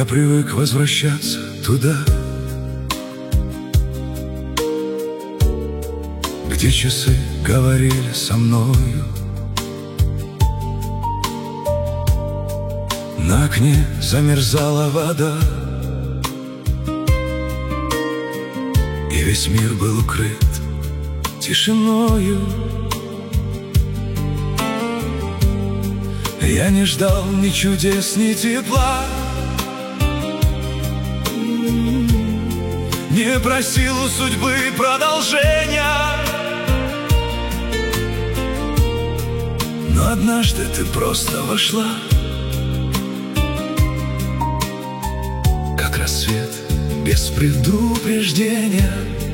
привык возвращаться туда, где часы говорили со мною. На окне замерзала вода, и весь мир был укрыт тишиною. Я не ждал ни чудес, ни тепла, не просил у судьбы продолжения. Но однажды ты просто вошла, как рассвет без предупреждения.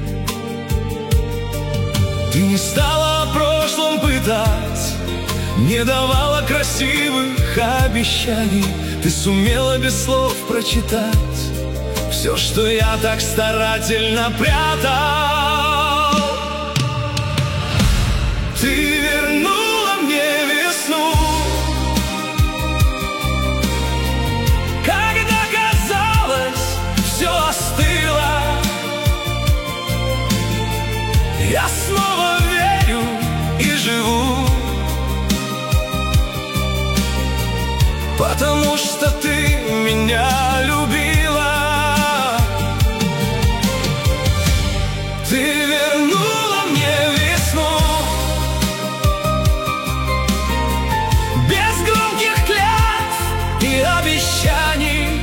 Ты не стала о прошлом пытать, не давала красивых обещаний. Ты сумела без слов прочитать все, что я так старательно прятал. Ты вернула мне весну, когда казалось, все остыло. Я снова верю и живу, потому что ты меня любила. Ты вернула мне весну, без громких клятв и обещаний.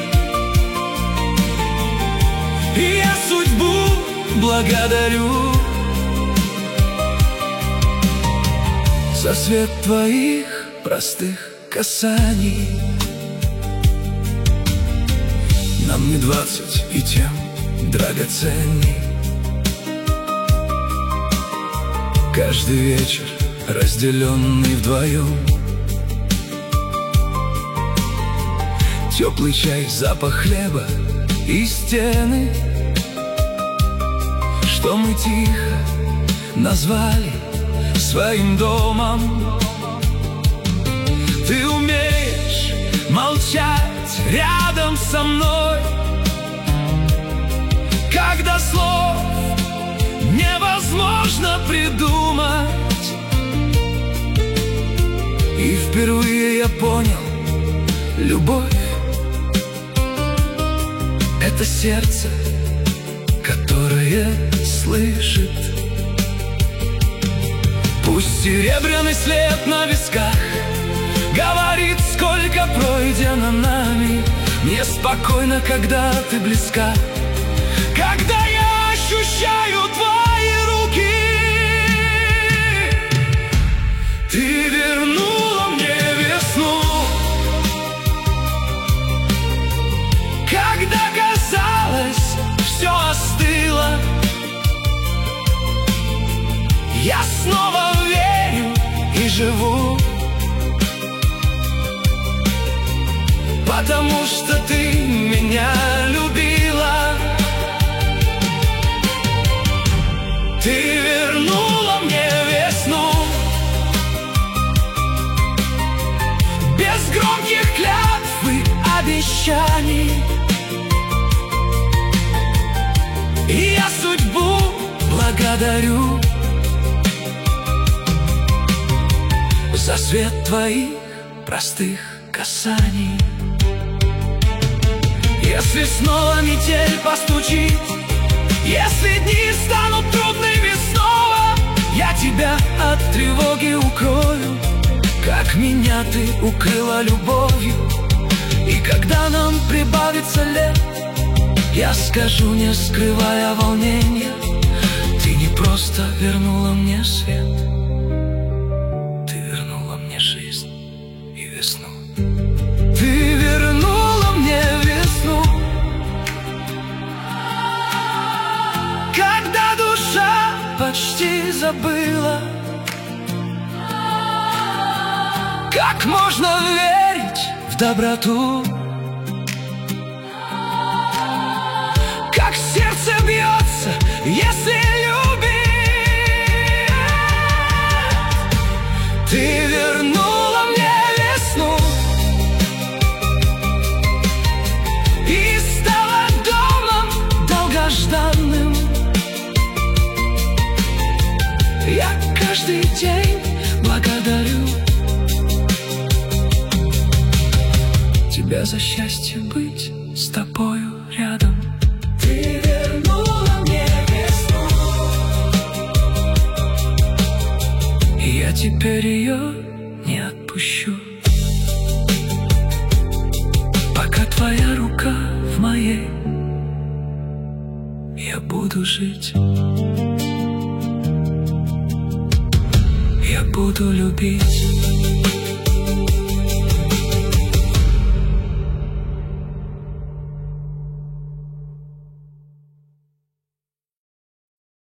И я судьбу благодарю за свет твоих простых касаний. Нам не 20 и тем драгоценней. Каждый вечер, разделенный вдвоем, теплый чай, запах хлеба и стены, что мы тихо назвали своим домом. Ты умеешь молчать рядом со мной, когда слов невозможно придумать. И впервые я понял, любовь — это сердце, которое слышит. Пусть серебряный след на висках говорит, сколько пройдено нами. Мне спокойно, когда ты близка, когда я ощущаю твои руки. Ты вернула мне весну, когда казалось, все остыло. Я снова верю и живу, потому что ты меня любила. Ты вернула мне весну, без громких клятв и обещаний. И я судьбу благодарю за свет твоих простых касаний. Если снова метель постучит, если дни станут трудными снова, я тебя от тревоги укрою, как меня ты укрыла любовью. И когда нам прибавится лет, я скажу, не скрывая волнения: ты не просто вернула мне свет, ты вернула мне жизнь и весну. Ты вернула мне весну, когда душа почти забыла, как можно верить в доброту, как сердце бьется, если любит. Ты вернула мне весну, за счастье быть с тобою рядом. Ты вернула мне весну, и я теперь ее не отпущу, пока твоя рука в моей. Я буду жить, я буду любить.